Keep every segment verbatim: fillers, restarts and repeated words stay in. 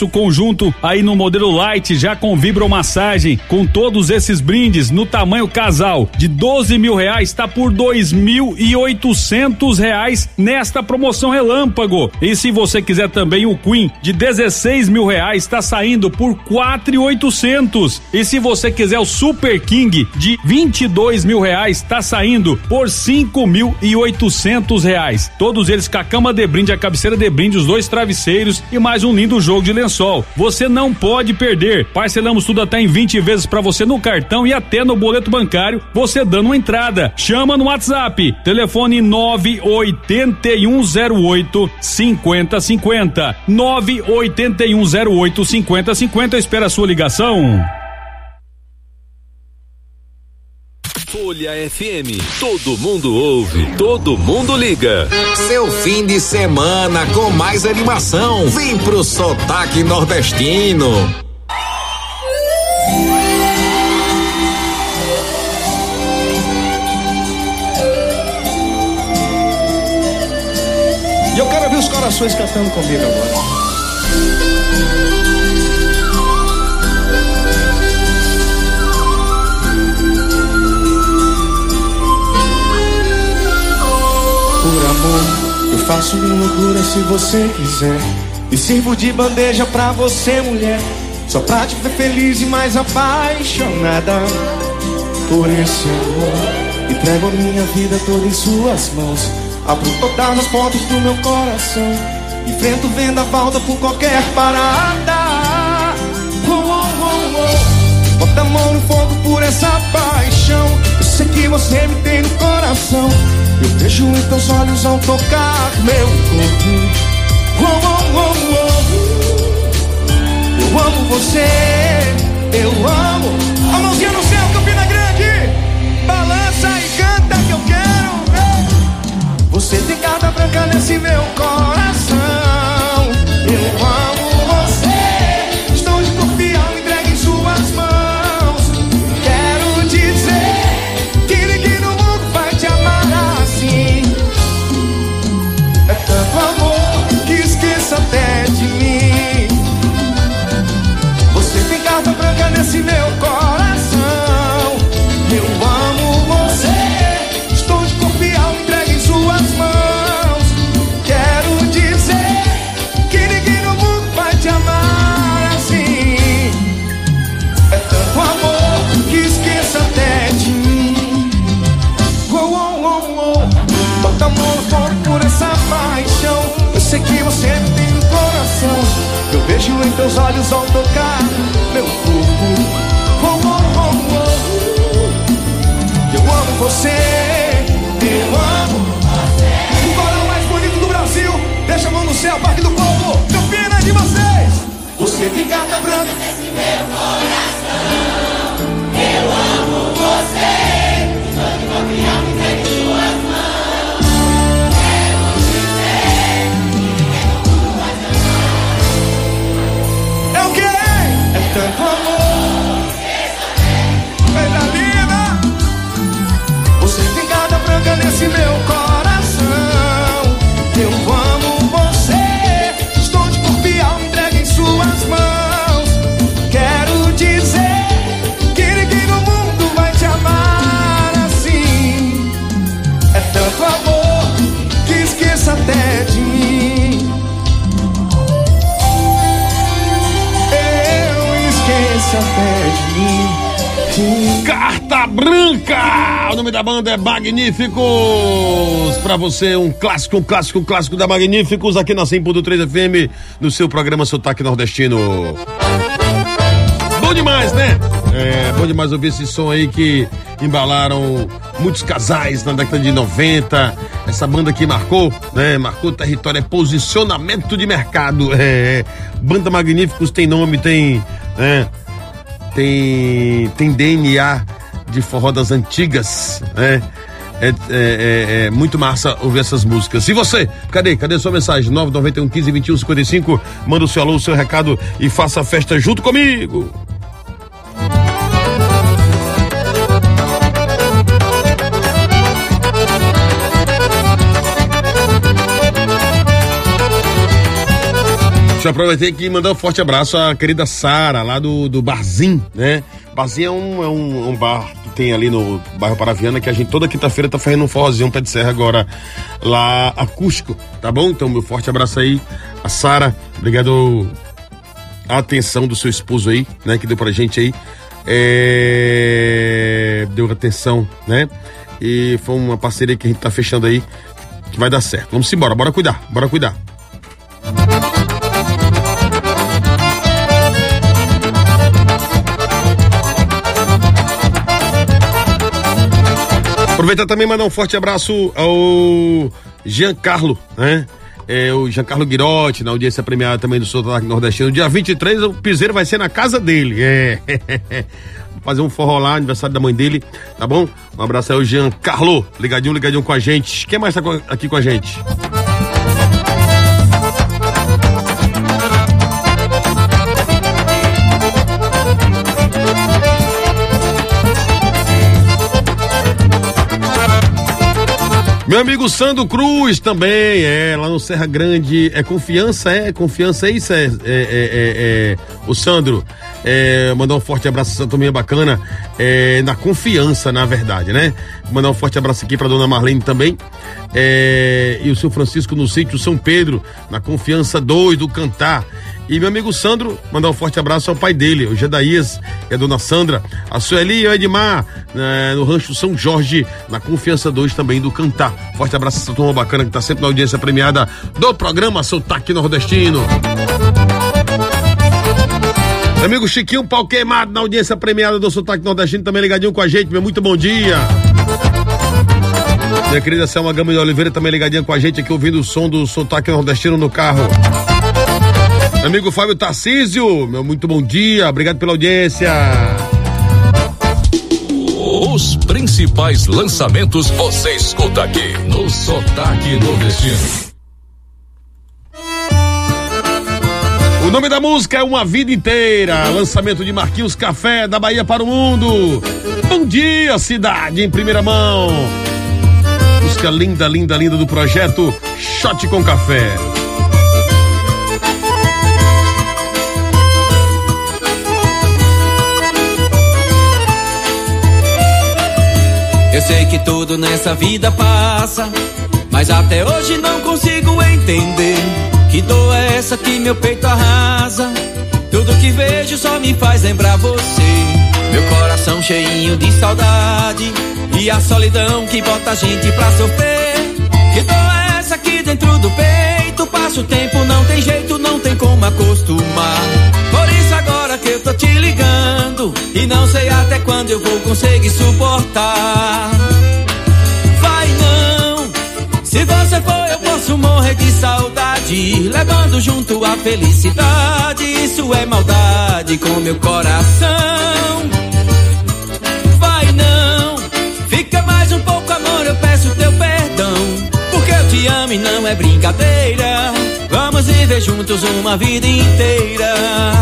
O conjunto aí no modelo Light, já com vibromassagem, com todos esses brindes no tamanho casal de doze mil reais, está por dois mil e oitocentos reais nesta promoção relâmpago. E se você quiser também o Queen de dezesseis mil reais, está saindo por quatro mil e oitocentos. E se você quiser o Super King de vinte e dois mil reais, está saindo por cinco mil e oitocentos reais. Todos eles com a cama de brinde, a cabeceira de brinde, os dois travesseiros e mais um lindo jogo de lençol. Você não pode perder. Parcelamos tudo até em vinte vezes para você no cartão e até no boleto bancário, você dando uma entrada. Chama no WhatsApp, telefone nove oito um zero oito cinco zero cinco zero, nove oito um zero oito cinco zero cinco zero. Espera a sua ligação. Folha F M, todo mundo ouve, todo mundo liga. Seu fim de semana com mais animação, vem pro Sotaque Nordestino. E eu quero ver os corações cantando comigo agora. Por amor, eu faço minha loucura se você quiser. E sirvo de bandeja pra você, mulher, só pra te ver feliz e mais apaixonada. Por esse amor, entrego a minha vida toda em suas mãos. Abro todas as portas do meu coração, enfrento o vendaval por qualquer parada. Oh, oh, oh, oh. Bota a mão no fogo por essa paixão. Eu sei que você me tem no coração. Eu vejo em teus olhos ao tocar meu corpo. Oh, oh, oh, oh. Eu amo você, eu amo. A mãozinha no céu, Campina Grande. Balança e canta que eu quero ver. Você tem carta branca nesse meu coração. Eu amo você. Estou de corpo e alma entregue em suas mãos. Quero dizer que ninguém no mundo vai te amar assim. É tanto amor que esqueça até de mim. Você tem carta branca nesse meu coração. Eu amo você. Estou de corpo e alma entregue em suas mãos. Quero dizer que ninguém no mundo vai te amar assim. É tanto amor que esqueça até de mim. Oh, oh, oh, oh. Bota a mão no fogo por essa paixão. Eu sei que você me tem no coração. Eu vejo em teus olhos ao tocar meu corpo. Oh, oh, oh, oh. Eu amo você, eu amo você. O coral mais bonito do Brasil. Deixa a mão no céu, Parque do Povo. Campina de vocês. Você tem carta branca nesse meu coração. Eu amo você. Estou de corpo e alma entregue em suas mãos. Quero dizer que ninguém no mundo vai te amar. É o quê? É tanto amor. Coisa linda. Você tem carta branca nesse meu coração. Eu amo você. Estou de corpo e alma entregue em suas mãos. Quero dizer que ninguém no mundo vai te amar assim. É tanto amor que esqueça até de mim. Eu esqueço até de mim. Carta Branca! O nome da banda é Magníficos. Pra você, um clássico, um clássico, um clássico da Magníficos aqui na cem ponto três F M, no seu programa Sotaque Nordestino. Bom demais, né? É bom demais ouvir esse som aí que embalaram muitos casais na década de noventa. Essa banda que marcou, né? Marcou território, é posicionamento de mercado. É, banda Magníficos tem nome, tem, né? Tem, tem D N A de forró das antigas, né? É, é, é, é muito massa ouvir essas músicas. E você? Cadê? Cadê sua mensagem? nove nove um, quinze, vinte e um, cinquenta e cinco. Manda o seu alô, o seu recado e faça a festa junto comigo. Deixa eu aproveitar aqui e mandar um forte abraço à querida Sara, lá do, do Barzinho, né? Barzinho é um, é um, um bar que tem ali no bairro Paraviana, que a gente toda quinta-feira tá fazendo um forrozinho, um pé de serra agora, lá acústico, tá bom? Então, meu forte abraço aí, a Sara, obrigado a atenção do seu esposo aí, né? Que deu pra gente aí, é... deu atenção, né? E foi uma parceria que a gente tá fechando aí, que vai dar certo. Vamos embora, bora cuidar, bora cuidar. Aproveitar também e mandar um forte abraço ao Giancarlo, né? É, o Giancarlo Guirotti, na audiência premiada também do Sotaque Nordestino. Dia vinte e três, o piseiro vai ser na casa dele. É. Fazer um forró lá, aniversário da mãe dele, tá bom? Um abraço aí ao Giancarlo, ligadinho, ligadinho com a gente. Quem mais tá aqui com a gente? Meu amigo Sandro Cruz também, é, lá no Serra Grande, é confiança, é, confiança, é isso, é, é, é, é, é o Sandro, é, mandar um forte abraço, Santo Minha Bacana, é, na confiança, na verdade, né? Mandar um forte abraço aqui pra dona Marlene também, é, e o seu Francisco no sítio São Pedro, na Confiança dois do Cantar. E meu amigo Sandro, mandar um forte abraço ao pai dele, o Gedaías, e a dona Sandra, a Sueli e o Edmar, né, no Rancho São Jorge, na Confiança dois também do Cantar. Forte abraço a essa turma bacana que tá sempre na audiência premiada do programa Sotaque Nordestino. Meu amigo Chiquinho Pau Queimado, na audiência premiada do Sotaque Nordestino, também ligadinho com a gente, meu muito bom dia. Minha querida Selma Gama de Oliveira, também ligadinha com a gente aqui, ouvindo o som do Sotaque Nordestino no carro. Meu amigo Fábio Tarcísio, meu muito bom dia, obrigado pela audiência. Os principais lançamentos você escuta aqui no Sotaque Nordestino. O nome da música é Uma Vida Inteira, lançamento de Marquinhos Café, da Bahia para o Mundo. Bom dia, cidade, em primeira mão. Música linda, linda, linda do projeto Shot com Café. Eu sei que tudo nessa vida passa, mas até hoje não consigo entender que dor é essa que meu peito arrasa. Tudo que vejo só me faz lembrar você. Meu coração cheinho de saudade e a solidão que bota a gente pra sofrer. Que dor é essa aqui dentro do peito? Passa o tempo, não tem jeito, não tem como acostumar. Por isso agora que eu tô te ligando e não sei até quando eu vou conseguir suportar. Vai não, se você for eu posso morrer de saudade, levando junto a felicidade. Isso é maldade com meu coração. Vai não, fica mais um pouco amor, eu peço teu perdão, porque eu te amo e não é brincadeira. Vamos viver juntos uma vida inteira.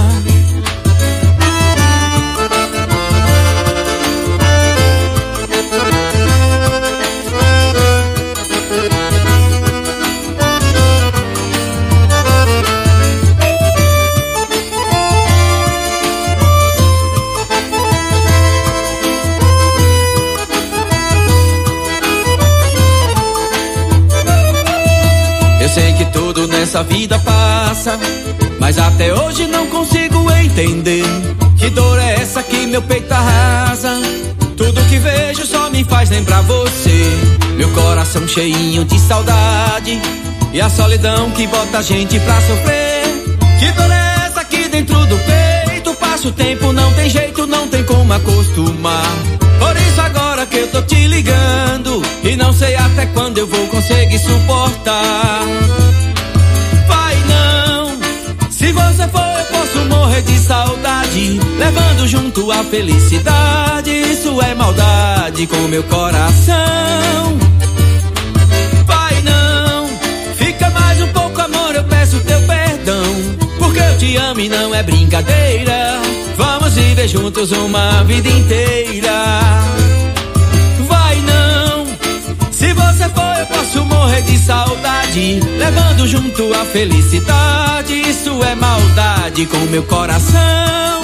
Eu sei que tudo nessa vida passa, mas até hoje não consigo entender que dor é essa que meu peito arrasa. Tudo que vejo só me faz lembrar você. Meu coração cheinho de saudade e a solidão que bota a gente pra sofrer. Que dor é essa aqui dentro do peito? Passa o tempo, não tem jeito, não tem como acostumar. Por isso agora que eu tô te ligando e não sei até quando eu vou conseguir suportar. Vai não, se você for eu posso morrer de saudade, levando junto a felicidade. Isso é maldade com meu coração. Vai não, fica mais um pouco amor, eu peço teu perdão, porque eu te amo e não é brincadeira. Vamos viver juntos uma vida inteira. Vai não, se você for eu posso morrer morrer de saudade, levando junto a felicidade. Isso é maldade com meu coração.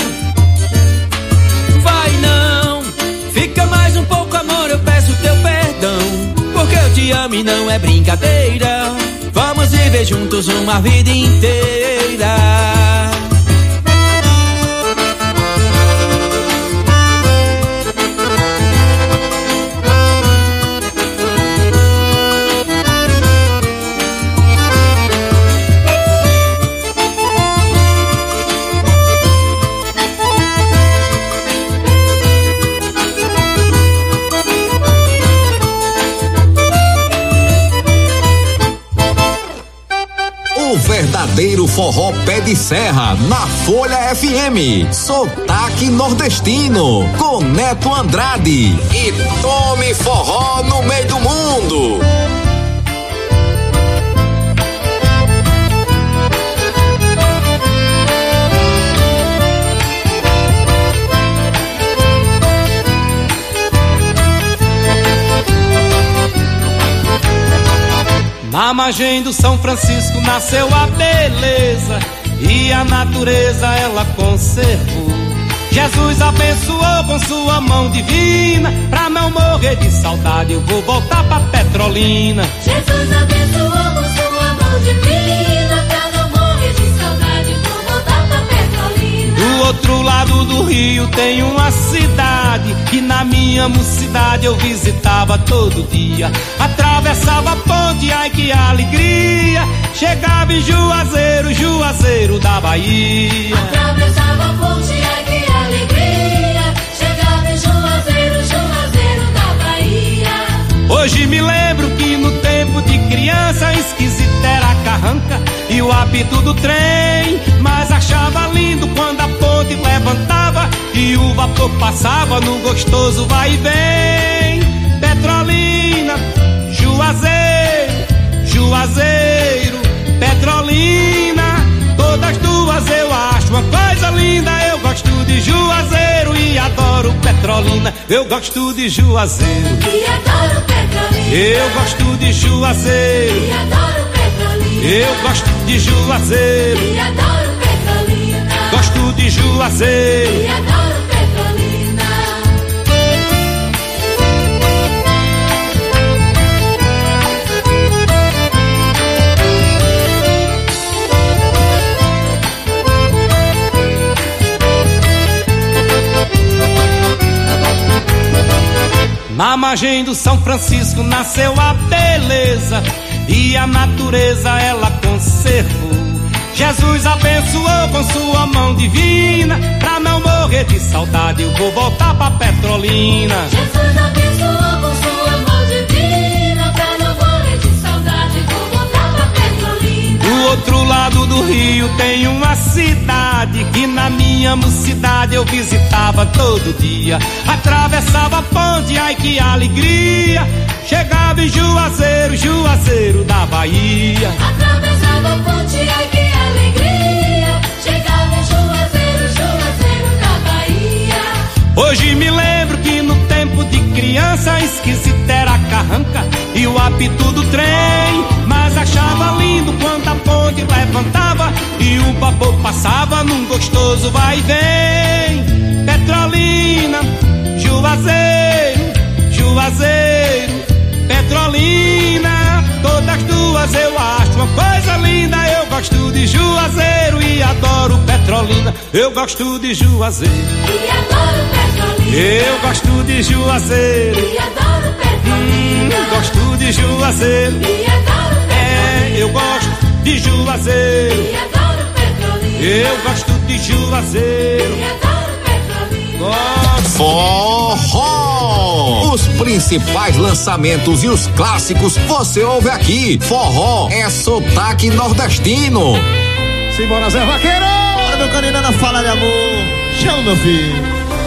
Vai não, fica mais um pouco, amor, eu peço teu perdão, porque eu te amo e não é brincadeira. Vamos viver juntos uma vida inteira. Verdadeiro forró pé de serra na Folha F M. Sotaque nordestino com Neto Andrade e Tome Forró no meio do mundo. Na margem do São Francisco nasceu a beleza e a natureza ela conservou. Jesus abençoou com sua mão divina, pra não morrer de saudade eu vou voltar pra Petrolina. Jesus abençoou com sua mão divina, pra não morrer de saudade eu vou voltar pra Petrolina. Do outro lado do rio tem uma cidade que na minha mocidade eu visitava todo dia. Atravessava a ponte, ai que alegria, chegava em Juazeiro, Juazeiro da Bahia. Atravessava a ponte, ai que alegria, chegava em Juazeiro, Juazeiro da Bahia. Hoje me lembro que no tempo de criança esquisita era a carranca e o apito do trem, mas achava lindo quando a ponte levantava e o vapor passava no gostoso vai e vem. Petrolina, Juazeiro, Juazeiro, Petrolina, todas duas eu acho uma coisa linda. Eu gosto de Juazeiro e adoro Petrolina. Eu gosto de Juazeiro e adoro Petrolina. Eu gosto de Juazeiro e adoro Petrolina. Eu gosto de Juazeiro e adoro Petrolina. Gosto de Juazeiro e adoro Petrolina. Na margem do São Francisco nasceu a beleza e a natureza ela conservou. Jesus abençoou com sua mão divina, pra não morrer de saudade eu vou voltar pra Petrolina. Jesus abençoou com sua mão divina, pra não morrer de saudade eu vou voltar pra Petrolina. Do outro lado do rio tem uma cidade que na minha mocidade eu visitava todo dia. Atravessava a ponte, ai que alegria, chegava em Juazeiro, Juazeiro da Bahia. Atravessava a ponte, ai que alegria, chegava em Juazeiro, Juazeiro da Bahia. Hoje me lembro que no tempo de criança esquisita era a carranca e o apito do trem, mas achava lindo quando a ponte levantava e o vapor passava num gostoso vai e vem. Petrolina, Juazeiro, Juazeiro, Petrolina, todas duas eu acho uma coisa linda. Eu gosto de Juazeiro e adoro Petrolina. Eu gosto de Juazeiro e adoro Petrolina. Eu gosto de Juazeiro e adoro Petrolina. Hum, gosto de Juazeiro e adoro Petrolina. É, eu gosto de Juazeiro e adoro Petrolina. Eu gosto de Juazeiro e adoro Petrolina. Gosto. Forró! Os principais lançamentos e os clássicos você ouve aqui. Forró é sotaque nordestino. Simbora, Zé Vaqueiro! Bora, meu caninana, fala de amor. Chama, meu filho.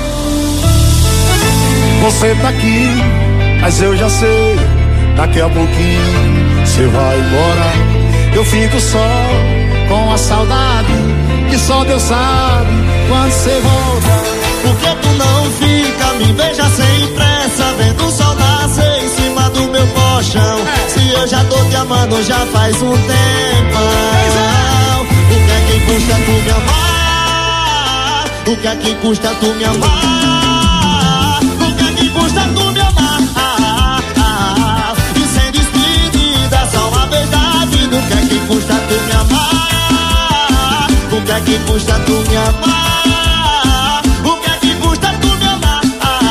Você tá aqui, mas eu já sei, daqui a pouquinho você vai embora. Eu fico só com a saudade, que só Deus sabe quando você volta. Por que tu não fica, me beija sem pressa, vendo o sol nascer em cima do meu colchão? Se eu já tô te amando já faz um tempão. O que é que custa tu me amar? O que é que custa tu me amar? O que é que custa tu me amar? E sem despedida, só uma vez na vida. O que é que custa tu me amar? O que é que custa tu me amar? O que é que custa tu me amar?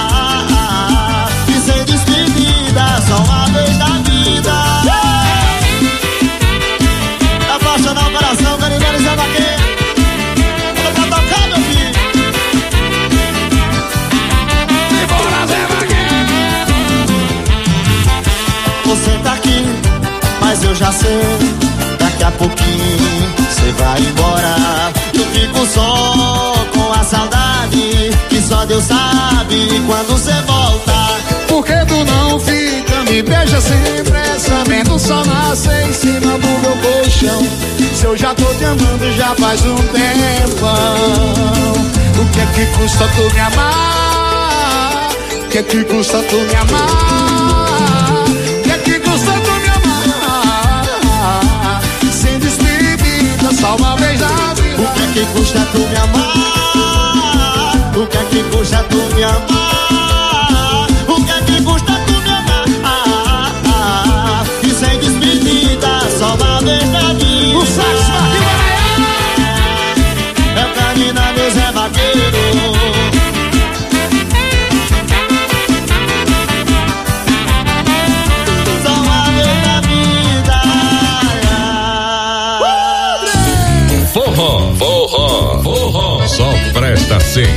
E sem despedida, só uma vez na vida. Apaixonar o coração, Carinheiros e Vaqueiro. Vou pra tocar, meu filho. Você tá aqui, mas eu já sei. Daqui a pouquinho você vai embora. Eu fico só com a saudade, que só Deus sabe quando você volta. Por que tu não fica, me beija sem pressa? Vendo só nascer em cima do meu colchão. Se eu já tô te amando já faz um tempão. O que é que custa tu me amar? O que é que custa tu me amar? O que é que custa tu me amar? Sem despedida, só uma vez na vida. O que é que custa tu me amar? O que é que custa tu me amar? O que é que custa tu me amar? E sem despedida, só uma vez na vida. O sax é o Canina, meu Zé Vaqueiro. Só uma vez na vida. Forró, forró, forró, só presta assim.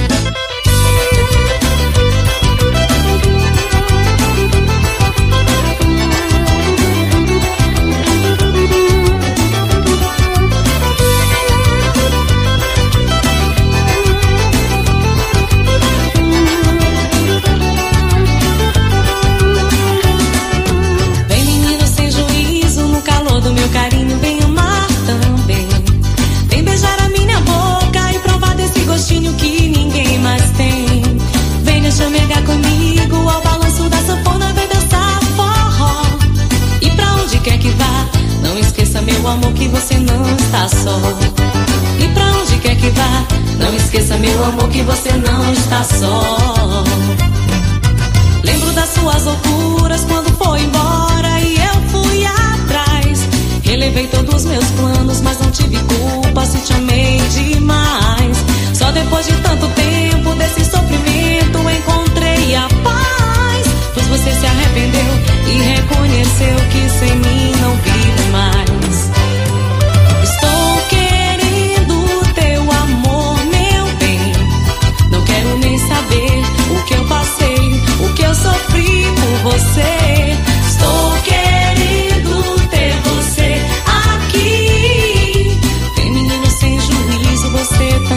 Vem, menino sem juízo, no calor do meu carinho, vem amar também. Vem beijar a minha boca e provar desse gostinho que ninguém mais tem. Venha chamegar comigo ao balanço da sanfona, vem dançar forró. E pra onde quer que vá, não esqueça, meu amor, que você não está só. E pra onde quer que vá, não esqueça, meu amor, que você não está só. Lembro das suas loucuras quando foi embora e eu fui atrás. Relevei todos os meus planos, mas não tive culpa se te amei demais. Só depois de tanto tempo desse sofrimento encontrei a paz. Pois você se arrependeu e reconheceu que sem mim não vive mais. Estou querendo teu amor, meu bem. Não quero nem saber o que eu passei, o que eu sofri por você. Estou querendo ter você aqui. Vem, menino sem juízo, você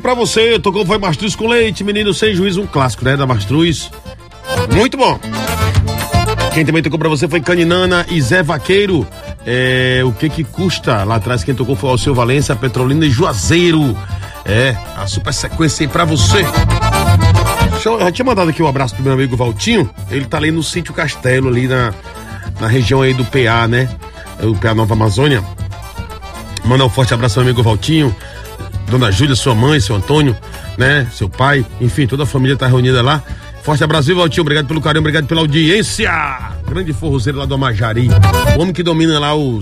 pra você, tocou foi Mastruz com leite, menino sem juízo, um clássico, né, da Mastruz. Muito bom. Quem também tocou pra você foi Caninana e Zé Vaqueiro. É, o que que custa? Lá atrás quem tocou foi o Alceu Valença, Petrolina e Juazeiro. É, a super sequência aí pra você. Eu já tinha mandado aqui um abraço pro meu amigo Valtinho. Ele tá ali no Sítio Castelo, ali na, na região aí do P A, né? O P A Nova Amazônia. Mandar um forte abraço ao meu amigo Valtinho, Dona Júlia, sua mãe, seu Antônio, né? Seu pai, enfim, toda a família tá reunida lá. Forte abraço, viu, Valtinho? Obrigado pelo carinho, obrigado pela audiência. Grande forrozeiro lá do Amajari. O homem que domina lá os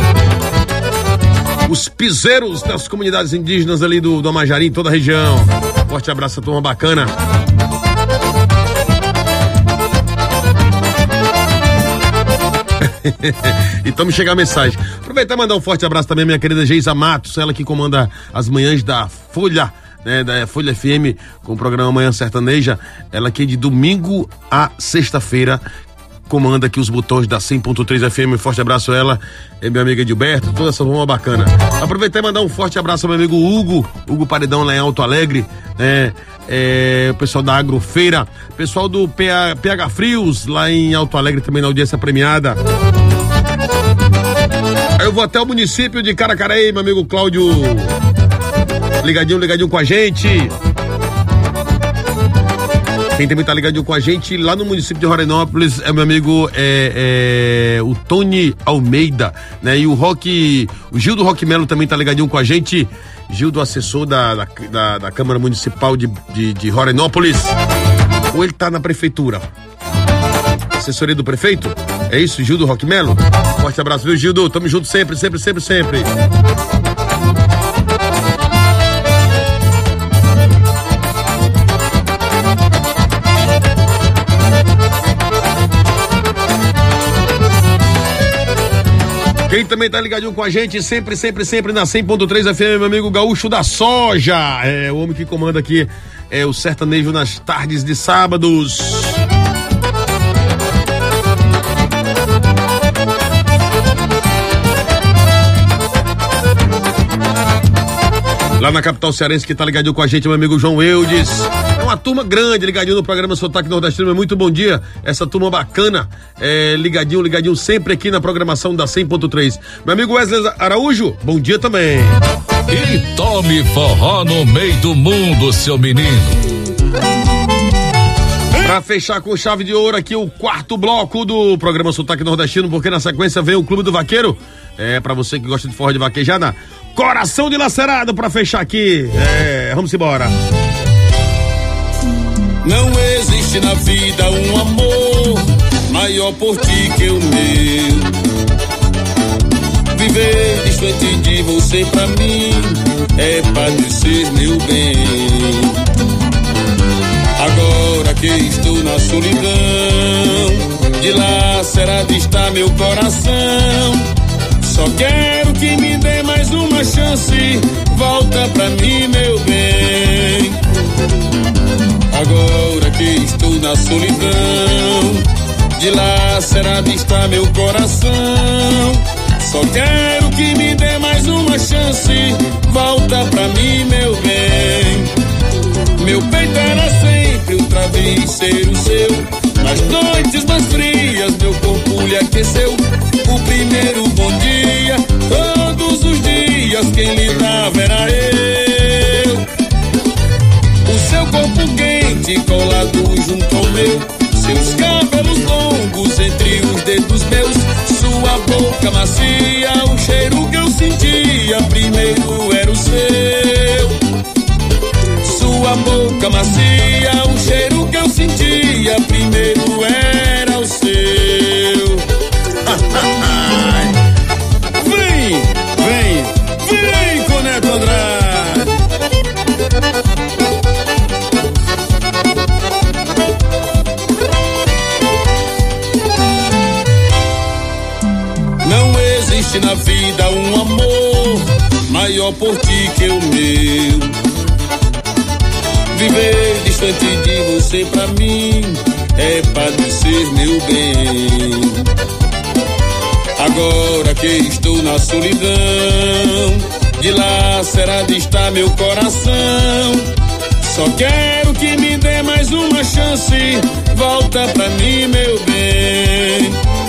os piseiros das comunidades indígenas ali do, do Amajari, em toda a região. Forte abraço, turma bacana. Então me chega a mensagem. Aproveitar e mandar um forte abraço também à minha querida Geisa Matos, ela que comanda as manhãs da Folha, né, da Folha F M, com o programa Manhã Sertaneja. Ela que de domingo a sexta-feira comanda aqui os botões da cem ponto três F M. Forte abraço a ela, é minha amiga Edilberto, toda essa forma bacana. Aproveitar e mandar um forte abraço ao meu amigo Hugo, Hugo Paredão lá em Alto Alegre, né? É, o pessoal da Agrofeira, pessoal do P H Frios lá em Alto Alegre também na audiência premiada. Eu vou até o município de Caracaraí, meu amigo Cláudio, ligadinho, ligadinho com a gente. Quem também tá ligadinho com a gente lá no município de Rorainópolis é meu amigo é, é, o Tony Almeida, né? E o Roque, o Gil do Roque Melo também tá ligadinho com a gente. Gil do assessor da, da, da, da Câmara Municipal de, de, de Rorainópolis. Ou ele tá na prefeitura? Assessoria do prefeito? É isso, Gil do Roque Melo? Forte abraço, viu, Gildo? Tamo junto sempre, sempre, sempre, sempre. Quem também tá ligadinho com a gente, sempre, sempre, sempre na cem ponto três F M, meu amigo Gaúcho da Soja. É o homem que comanda aqui é o sertanejo nas tardes de sábados. Lá na capital cearense, que tá ligadinho com a gente, meu amigo João Eudes. É uma turma grande, ligadinho no programa Sotaque Nordestino. É muito bom dia, essa turma bacana, é, ligadinho, ligadinho sempre aqui na programação da cem ponto três. Meu amigo Wesley Araújo, bom dia também. E tome forró no meio do mundo, seu menino. Pra fechar com chave de ouro aqui o quarto bloco do programa Sotaque Nordestino, porque na sequência vem o Clube do Vaqueiro. É, pra você que gosta de forró de vaquejada, coração dilacerado pra fechar aqui. É, vamos embora. Não existe na vida um amor maior por ti que o meu. Viver distante de você pra mim é padecer, meu bem. Agora que estou na solidão, dilacerado está meu coração. Só quero que me dê mais uma chance, volta pra mim, meu bem. Agora que estou na solidão, dilacerado está meu coração. Só quero que me dê mais uma chance, volta pra mim, meu bem. Meu peito era sempre um travesseiro seu. Nas noites mais frias, meu corpo lhe aqueceu. O primeiro bom dia, todos os dias, quem lhe dava era eu. O seu corpo quente colado junto ao meu, seus cabelos longos entre os dedos meus, sua boca macia, o cheiro que eu sentia primeiro era o seu. Sua boca macia, o cheiro que eu sentia primeiro era o seu. Vem, vem, vem com Neto Andrade. Não existe na vida um amor maior por ti que o meu. Viver distante de você pra mim é padecer, meu bem. Agora que estou na solidão, dilacerado está meu coração. Só quero que me dê mais uma chance, volta pra mim, meu bem.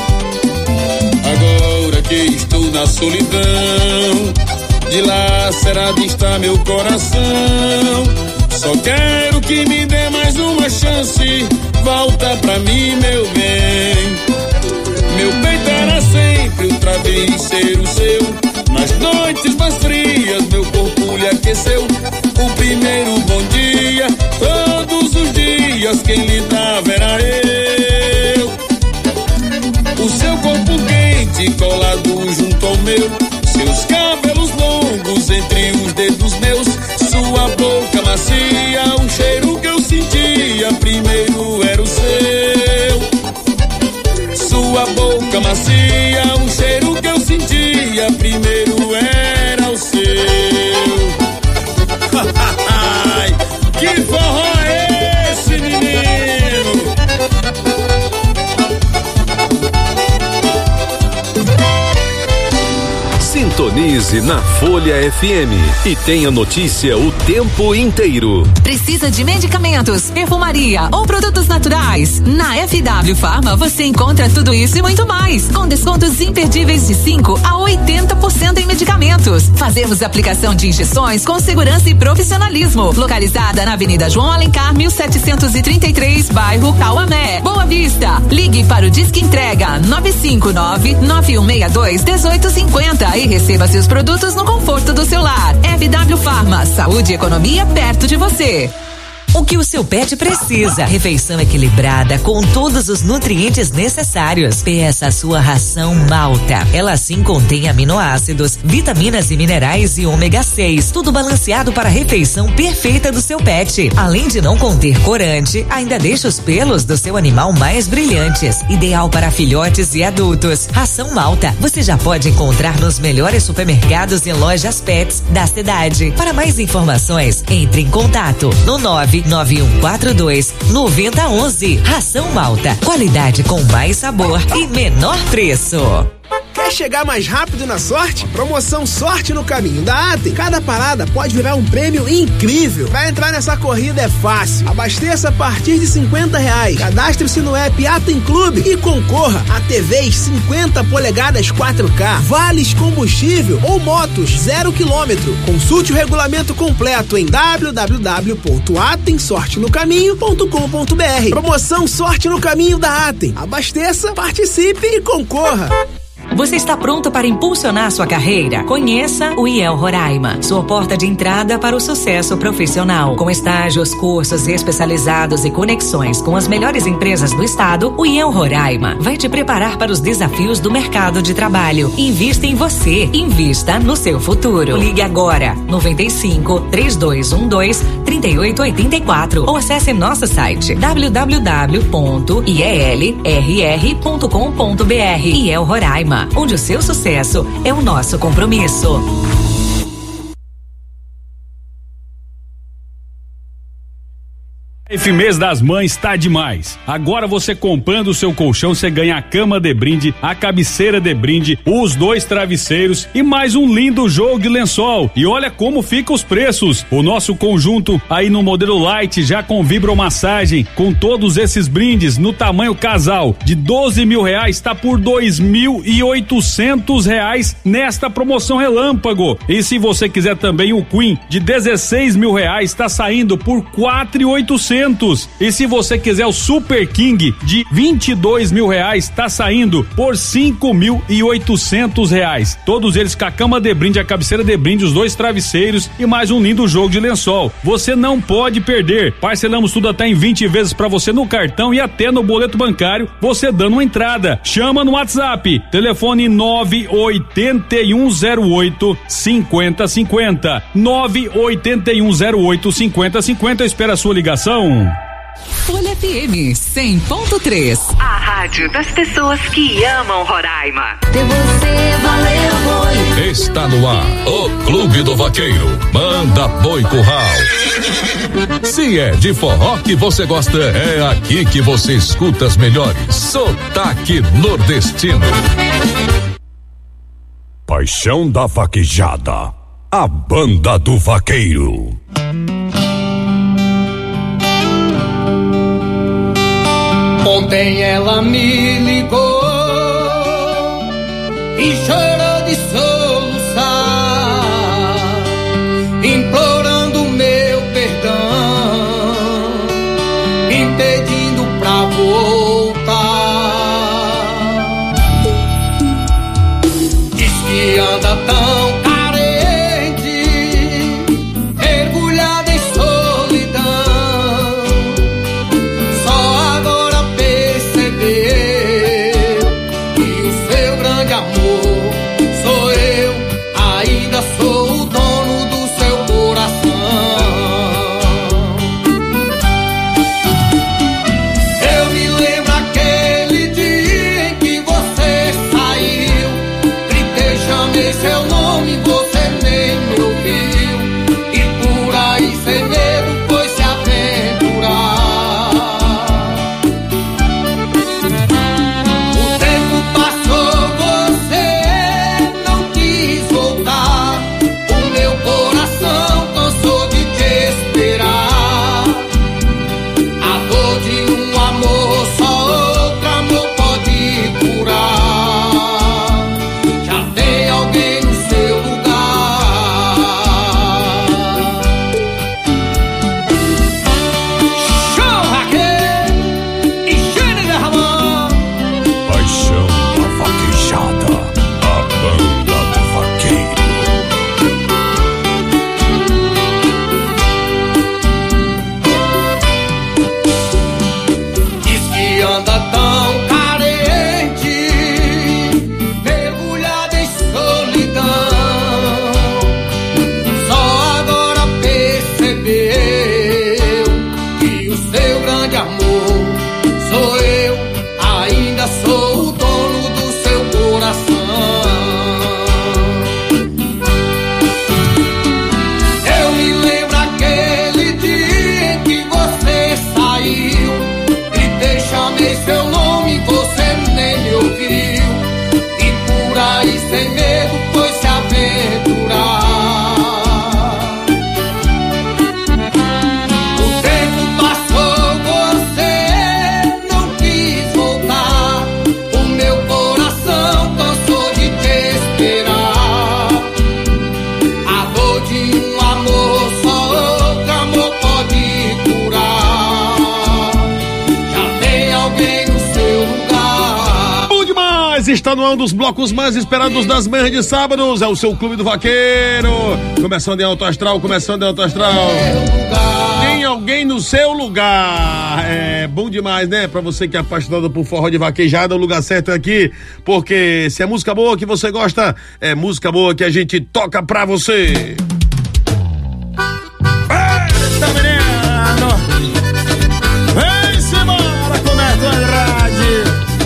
Agora que estou na solidão, dilacerado está meu coração. Só quero que me dê mais uma chance, volta pra mim, meu bem. Meu peito era sempre um travesseiro seu, nas noites mais frias meu corpo lhe aqueceu. O primeiro bom dia, todos os dias quem lhe dava era eu. O seu corpo quente colado junto ao meu, seus cabelos longos entre os dedos meus, sua boca macia, o cheiro que eu sentia primeiro era o seu. Sua boca macia, o cheiro que eu sentia primeiro era o seu. Que forró é esse, menino? Sintonize na Folha F M e tenha notícia o tempo inteiro. Precisa de medicamentos, perfumaria ou produtos naturais? Na F W Pharma você encontra tudo isso e muito mais, com descontos imperdíveis de cinco a oitenta por cento em medicamentos. Fazemos aplicação de injeções com segurança e profissionalismo. Localizada na Avenida João Alencar, mil setecentos e trinta e três, bairro Tauamé, Boa Vista. Ligue para o Disque Entrega nove cinco nove, nove um seis dois, um oito cinco zero e receba seus produtos no conforto do seu lar. F W Pharma, saúde e economia perto de você. O que o seu pet precisa? Refeição equilibrada com todos os nutrientes necessários. Peça a sua ração Malta. Ela sim contém aminoácidos, vitaminas e minerais e ômega seis. Tudo balanceado para a refeição perfeita do seu pet. Além de não conter corante, ainda deixa os pelos do seu animal mais brilhantes. Ideal para filhotes e adultos. Ração Malta você já pode encontrar nos melhores supermercados e lojas pets da cidade. Para mais informações, entre em contato no nove nove um quatro dois, nove zero um um. Ração Malta. Qualidade com mais sabor e menor preço. Quer chegar mais rápido na sorte? Promoção Sorte no Caminho da Atem. Cada parada pode virar um prêmio incrível. Vai entrar nessa corrida é fácil. Abasteça a partir de cinquenta reais. Cadastre-se no app Atem Clube e concorra a T Vs cinquenta polegadas quatro K, vales combustível ou motos zero quilômetro. Consulte o regulamento completo em w w w ponto atem sorte no caminho ponto com ponto b r. Promoção Sorte no Caminho da Atem. Abasteça, participe e concorra. Você está pronto para impulsionar sua carreira? Conheça o I E L Roraima, sua porta de entrada para o sucesso profissional. Com estágios, cursos especializados e conexões com as melhores empresas do estado, o I E L Roraima vai te preparar para os desafios do mercado de trabalho. Invista em você, invista no seu futuro. Ligue agora, noventa e cinco, trinta e dois doze, trinta e oito oitenta e quatro ou acesse nosso site w w w ponto i e l r r ponto com ponto b r. I E L Roraima, onde o seu sucesso é o nosso compromisso. Esse mês das mães tá demais. Agora você comprando o seu colchão, você ganha a cama de brinde, a cabeceira de brinde, os dois travesseiros e mais um lindo jogo de lençol. E olha como ficam os preços. O nosso conjunto aí no modelo Light, já com vibromassagem, com todos esses brindes no tamanho casal, de doze mil reais, tá por dois mil e oitocentos reais nesta promoção relâmpago. E se você quiser também o Queen, de dezesseis mil reais, tá saindo por quatro mil e oitocentos. E se você quiser o Super King de vinte e dois mil reais, tá saindo por cinco mil e oitocentos reais. Todos eles com a cama de brinde, a cabeceira de brinde, os dois travesseiros e mais um lindo jogo de lençol. Você não pode perder. Parcelamos tudo até em vinte vezes para você no cartão e até no boleto bancário, você dando uma entrada. Chama no WhatsApp, telefone nove oito um zero oito cinco zero cinco zero, nove oito um zero oito cinco zero cinco zero. Eu espero a sua ligação. Folha F M cem ponto três. A rádio das pessoas que amam Roraima. De você valeu boi. Está no ar o Clube do Vaqueiro. Manda boi curral. Se é de forró que você gosta, é aqui que você escuta as melhores. Sotaque nordestino. Paixão da vaquejada. a Banda do Vaqueiro. Ontem ela me ligou e chorou de soluçar, implorando meu perdão, me pedindo pra voltar. Diz que anda tão carente, mergulhada em solidão, só agora percebeu que o seu grande amor sou eu, ainda sou o dono do seu coração. Eu me lembro aquele dia em que você saiu, gritei, chamei seu nome, você nem me ouviu, e por aí sem medo foi se aventurar. O tempo passou, você não quis voltar, o meu coração cansou de te esperar. A dor de um amor só outro amor pode curar. Já tem alguém no seu lugar. Show Raquel e Gênesis Ramon. Paixão da Vaquejada, a Banda do Vaqueiro. Diz que anda tão carente, mergulhada em solidão, só agora percebeu que o seu grande amor sou eu, ainda sou o dono do seu coração. Eu me lembro aquele dia em que você saiu, gritei, chamei seu nome, você nem me ouviu, e por aí sem medo foi se aventurar. O tempo passou, você não quis voltar, o meu coração cansou de te esperar. A dor de um amor só outro amor pode curar. Já tem alguém no seu lugar. Bom demais! Está no ar um dos blocos mais esperados das manhãs de sábados. É o seu Clube do Vaqueiro. Começando em Alto Astral, começando em Alto Astral. Tem alguém no seu lugar. É bom demais, né? Pra você que é apaixonado por forró de vaquejada, o lugar certo é aqui. Porque se é música boa que você gosta, é música boa que a gente toca pra você. Eita, menino! Vem-se embora com Neto Andrade!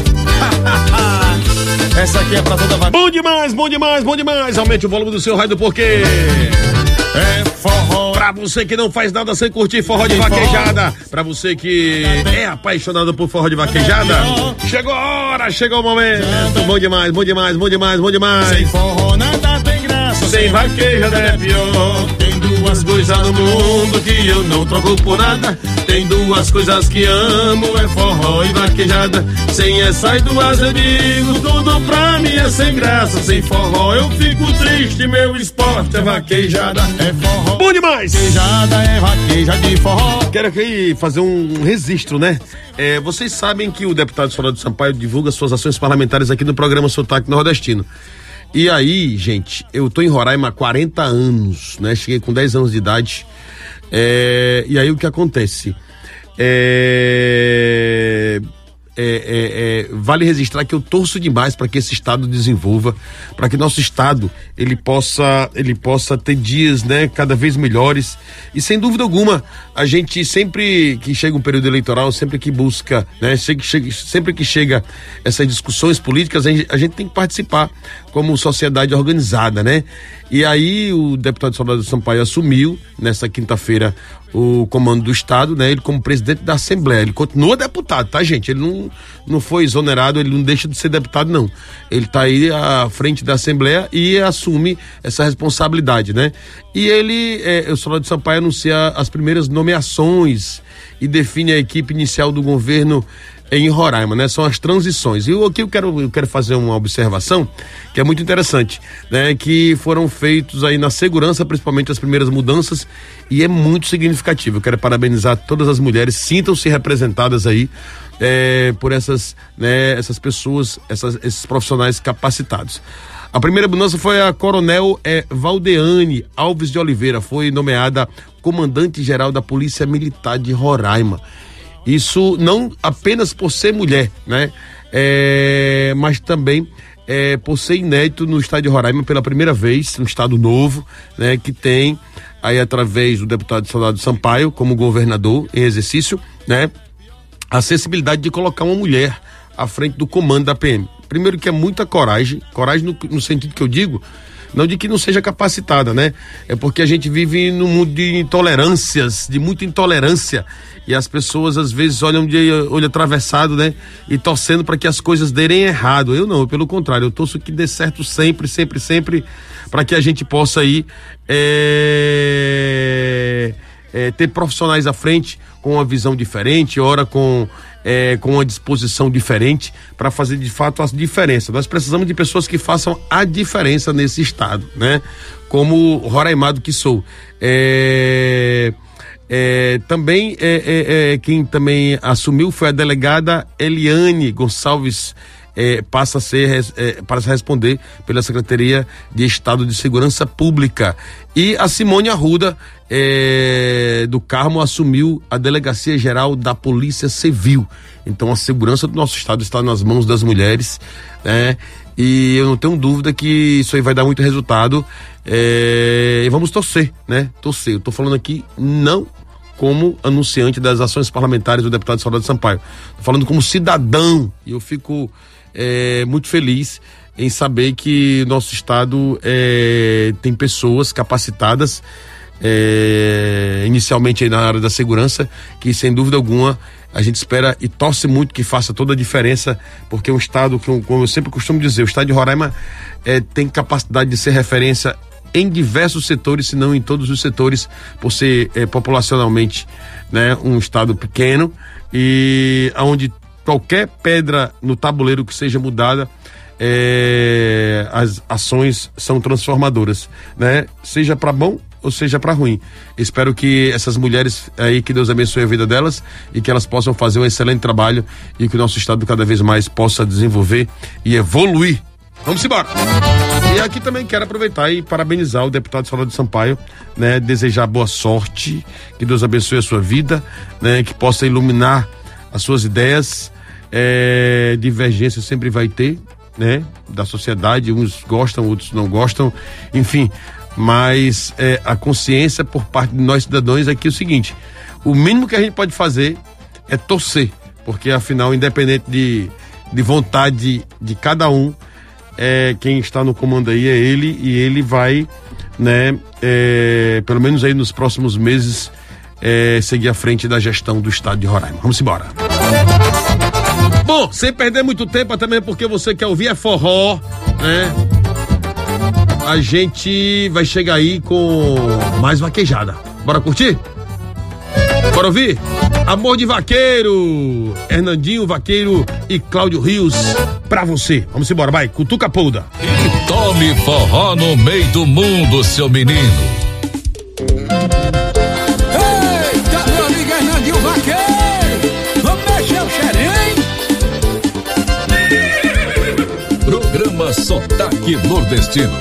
Essa aqui é pra toda vaqueira. Bom demais, bom demais, bom demais. Aumente o volume do seu rádio porque é forró. Pra você que não faz nada sem curtir forró de vaquejada, pra você que é apaixonado por forró de vaquejada, chegou a hora, chegou o momento. Bom demais, bom demais, bom demais, bom demais. Sem forró nada tem graça, Sem vaquejada é pior. Tem duas coisas no mundo que eu não troco por nada. Tem duas coisas que amo, é forró e vaquejada. Sem essas duas eu digo, tudo pra mim é sem graça. Sem forró eu fico triste, meu esporte é vaquejada. É forró, bom demais! Vaquejada é vaqueja de forró. Quero aqui fazer um registro, né? É, vocês sabem que o deputado Soldado Sampaio divulga suas ações parlamentares aqui no programa Sotaque Nordestino. E aí, gente, eu tô em Roraima há quarenta anos, né? Cheguei com dez anos de idade. É, e aí o que acontece? É, é, é, é, vale registrar que eu torço demais para que esse estado desenvolva, para que nosso estado ele possa, ele possa ter dias, né, cada vez melhores. E sem dúvida alguma, a gente sempre que chega um período eleitoral, sempre que busca, né, sempre que chega, sempre que chega essas discussões políticas, a gente, a gente tem que participar, como sociedade organizada, né? E aí o deputado Soldado Sampaio assumiu nessa quinta-feira o comando do Estado, né? Ele como presidente da Assembleia, ele continua deputado, tá, gente? Ele não, não foi exonerado, ele não deixa de ser deputado, não. Ele tá aí à frente da Assembleia e assume essa responsabilidade, né? E ele, é, o Soldado Sampaio anuncia as primeiras nomeações e define a equipe inicial do governo em Roraima, né? São as transições. E aqui eu quero, eu quero fazer uma observação que é muito interessante, né? Que foram feitos aí na segurança, principalmente as primeiras mudanças, e é muito significativo. Eu quero parabenizar todas as mulheres, sintam-se representadas aí é, por essas, né? Essas pessoas, essas, esses profissionais capacitados. A primeira mudança foi a Coronel é, Valdeane Alves de Oliveira, foi nomeada comandante-geral da Polícia Militar de Roraima. Isso não apenas por ser mulher, né? É, mas também é, por ser inédito no estado de Roraima pela primeira vez, um estado novo, né? Que tem aí através do deputado Soldado Sampaio como governador em exercício, né? A acessibilidade de colocar uma mulher à frente do comando da P M. Primeiro que é muita coragem, coragem no, no sentido que eu digo, não de que não seja capacitada, né? É porque a gente vive num mundo de intolerâncias, de muita intolerância, e as pessoas às vezes olham de olho atravessado, né? E torcendo para que as coisas derem errado. Eu não, pelo contrário, eu torço que dê certo sempre, sempre, sempre, para que a gente possa aí é, é, ter profissionais à frente com uma visão diferente, ora com É, com uma disposição diferente para fazer de fato a diferença. Nós precisamos de pessoas que façam a diferença nesse estado, né? Como roraimado que sou. É, é, também é, é, é, quem também assumiu foi a delegada Eliane Gonçalves. É, passa a ser é, para responder pela Secretaria de Estado de Segurança Pública. E a Simone Arruda é, do Carmo assumiu a Delegacia Geral da Polícia Civil. Então a segurança do nosso estado está nas mãos das mulheres, né? E eu não tenho dúvida que isso aí vai dar muito resultado. É, e vamos torcer, né? Torcer. Eu tô falando aqui não como anunciante das ações parlamentares do deputado Soldado Sampaio. Tô falando como cidadão. E eu fico É, muito feliz em saber que nosso estado é, tem pessoas capacitadas é, inicialmente aí na área da segurança, que sem dúvida alguma a gente espera e torce muito que faça toda a diferença, porque é um estado que, como eu sempre costumo dizer, o estado de Roraima é, tem capacidade de ser referência em diversos setores, se não em todos os setores, por ser é, populacionalmente, né, um estado pequeno e onde qualquer pedra no tabuleiro que seja mudada, é, as ações são transformadoras, né? Seja para bom ou seja para ruim. Espero que essas mulheres aí, que Deus abençoe a vida delas e que elas possam fazer um excelente trabalho e que o nosso estado cada vez mais possa desenvolver e evoluir. Vamos embora! E aqui também quero aproveitar e parabenizar o deputado Soldado Sampaio, né? Desejar boa sorte, que Deus abençoe a sua vida, né? Que possa iluminar as suas ideias. É, divergência sempre vai ter, né? Da sociedade, uns gostam, outros não gostam, enfim, mas é, a consciência por parte de nós cidadãos é que é o seguinte: o mínimo que a gente pode fazer é torcer, porque afinal, independente de, de vontade de cada um, é, quem está no comando aí é ele, e ele vai, né, é, pelo menos aí nos próximos meses, é, seguir à frente da gestão do estado de Roraima. Vamos embora. Bom, sem perder muito tempo, também porque você quer ouvir é forró, né? A gente vai chegar aí com mais vaquejada. Bora curtir? Bora ouvir? Amor de Vaqueiro, Hernandinho Vaqueiro e Cláudio Rios, pra você. Vamos embora, vai, cutuca a polda. E tome forró no meio do mundo, seu menino. Sotaque Nordestino.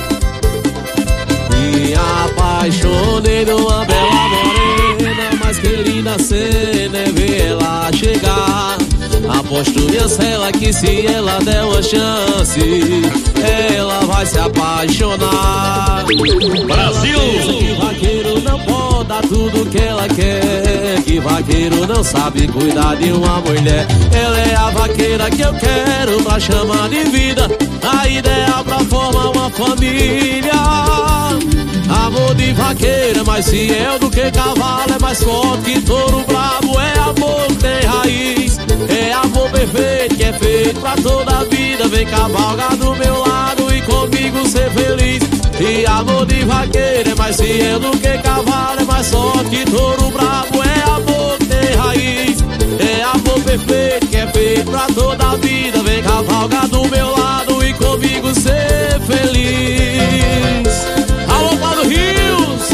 Me apaixonei numa bela morena, mas que linda cena é ver ela chegar. A aposto minha cela que se ela der uma chance, ela vai se apaixonar. Brasil! Que vaqueiro não pode dar tudo que ela quer, que vaqueiro não sabe cuidar de uma mulher. Ela é a vaqueira que eu quero pra chamar de vida, a ideia pra formar uma família. Amor de vaqueira é mais fiel do que cavalo, é mais forte que touro bravo. É amor que tem raiz, é amor perfeito que é feito pra toda a vida. Vem cavalgar do meu lado e comigo ser feliz. E amor de vaqueira é mais fiel do que cavalo, é mais forte que touro bravo. É amor que tem raiz, é amor perfeito que é feito pra toda a vida. Vem cavalgar do meu lado e comigo ser feliz. Alô, Paulo Rios!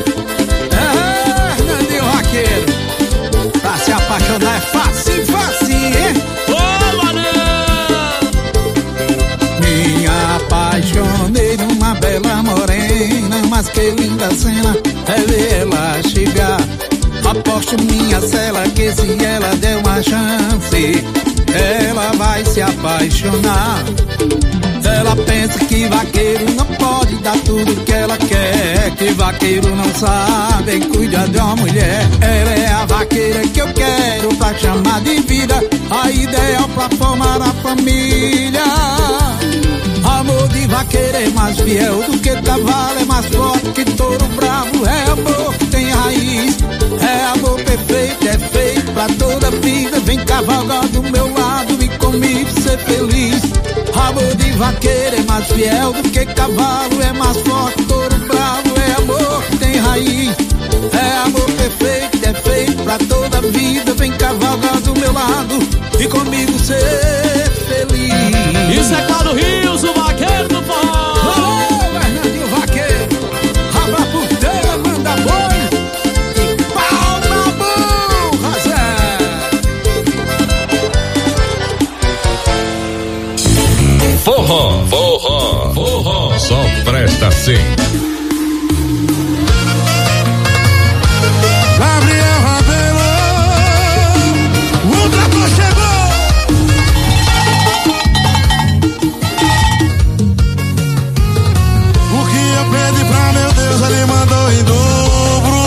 É, Nandinho Vaqueiro, pra se apaixonar é facinho, facinho, hein? Ô, Manão! Me apaixonei numa bela morena, mas que linda cena é ver ela chegar. Aposto minha cela que se ela der uma chance, ela vai se apaixonar. Ela pensa que vaqueiro não pode dar tudo que ela quer, que vaqueiro não sabe cuidar de uma mulher. Ela é a vaqueira que eu quero pra chamar de vida, a ideal pra formar a família. Amor de vaqueiro é mais fiel do que cavalo, é mais forte que touro bravo. É amor que tem raiz, é amor perfeito, é feito pra toda a vida. Vem cavalgar do meu lado e comigo ser feliz. Amor de vaqueiro é mais fiel do que cavalo, é mais forte que touro bravo. É amor que tem raiz, é amor perfeito, é feito pra toda a vida. Vem cavalgar do meu lado e comigo ser feliz. Isso é Claro Rios, o vaqueiro do forró. Alô, Fernandinho Vaqueiro, raba por terra, manda boi e pau na burra, Zé. Forró, forró, forró, só presta assim. Gabriel Rabelo, o trator chegou. O que eu pedi pra meu Deus, ele mandou em dobro.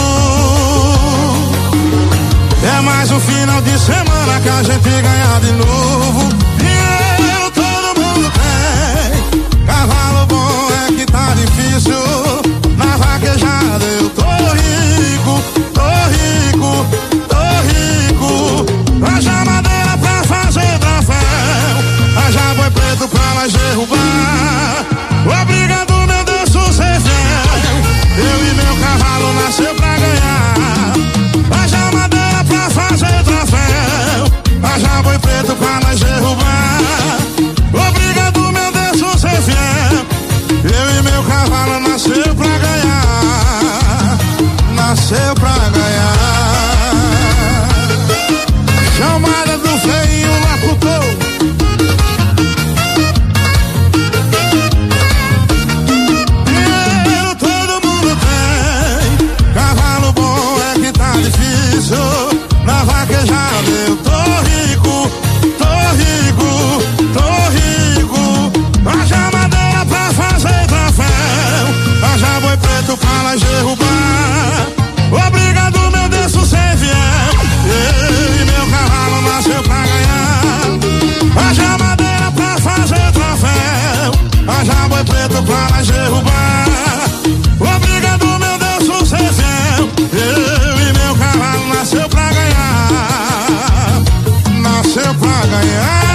É mais um final de semana que a gente ganha de novo. Dinheiro todo mundo tem, cavalo bom é que tá difícil. Na vaquejada eu tô rico, tô rico, tô rico. Haja madeira pra fazer troféu, haja boi preto pra nós derrubar. Obrigado, meu Deus, por ser fiel. Eu e meu cavalo nasceu pra ganhar. Haja madeira pra fazer troféu, haja boi preto pra nós derrubar. Obrigado, meu Deus, por ser fiel. Eu e meu cavalo nasceu pra ganhar, nasceu pra ganhar. Chamada do feinho locutor. Dinheiro todo mundo tem, cavalo bom é que tá difícil. Na vaquejada eu tô rico, tô rico, tô rico. Haja madeira pra fazer troféu, haja boi preto pra nós derrubar. Obrigado, meu Deus, por ser fiel. Eu e meu cavalo nasceu pra ganhar. Haja madeira pra fazer troféu, haja boi preto pra nós derrubar. Obrigado, meu Deus, por ser fiel. Eu e meu cavalo nasceu pra ganhar, nasceu pra ganhar.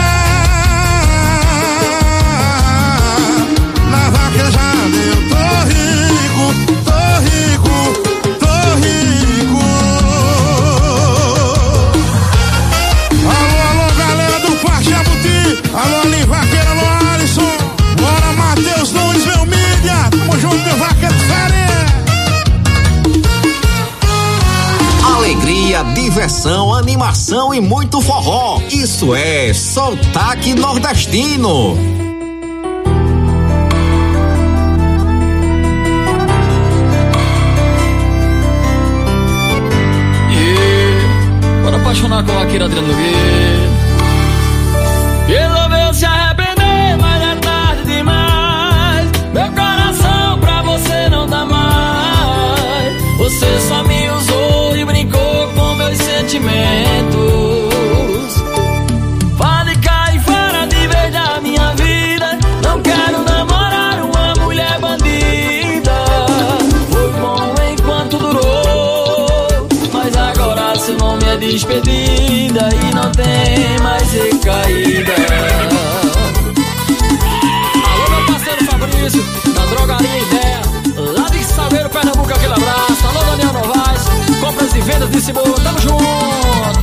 Na vaquejada eu tô rico, tô rico, tô rico. Alô, alô, galera do Parque Jabuti. Alô, Ali Vaqueiro, alô, Alisson. Bora, Matheus Nunes, meu mídia. Tamo junto, meu vaqueiro diferente. Alegria, diversão, animação e muito forró. Isso é Sotaque Nordestino. Yeah. Bora apaixonar com a vaqueira Adriano Nogueira. mas é tarde demais. Meu coração pra você não dá mais. Você só me usou e brincou com meus sentimentos. Pode cair fora de vez da minha vida. Não quero namorar uma mulher bandida. Foi bom enquanto durou, mas agora seu nome é despedida e não tem mais recaída. Alô, meu parceiro Fabrício, da Drogaria Ideia, lá de Salgueiro, Pernambuco, aquele abraço. Alô, Daniel Novaes, compras e vendas de Cebola, tamo junto.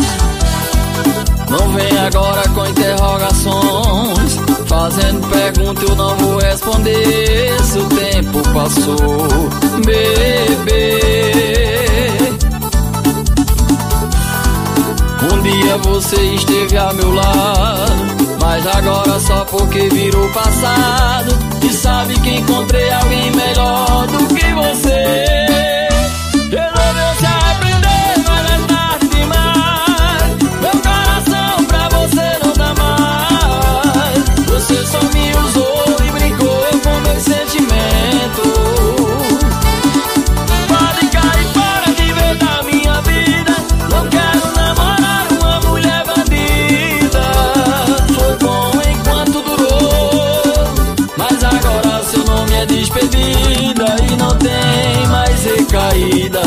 Não vem agora com interrogações, fazendo pergunta eu não vou responder. Se o tempo passou, bebê. Um dia você esteve ao meu lado, mas agora só porque virou passado. E sabe que encontrei alguém melhor do que você. Resolveu se arrepender, mas é tarde demais. Meu coração pra você não dá mais. Você só me usou e brincou com meus sentimentos. Pode cair fora de vez da minha vida. Não quero namorar uma mulher bandida. Foi bom enquanto durou, mas agora seu nome é despedida e não tem mais recaída.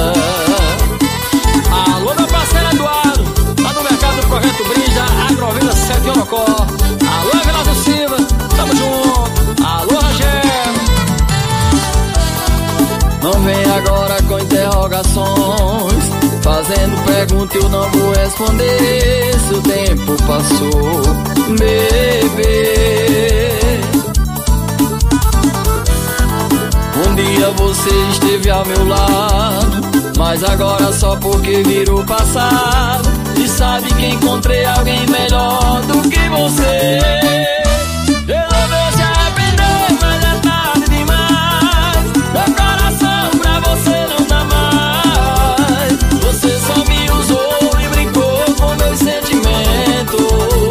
Alô, meu parceiro Eduardo, lá no mercado do Projeto Brisa, Agrovila sete Orocó. Alô, Velasco Silva, tamo junto. Alô, Rangel. Não vem agora com interrogações, fazendo pergunta eu não vou responder. Se o tempo passou, bebê. Um dia você esteve ao meu lado, mas agora só porque virou passado. E sabe que encontrei alguém melhor do que você. Resolveu se arrepender, mas é tarde demais. Meu coração pra você não dá mais. Você só me usou e brincou com meus sentimentos.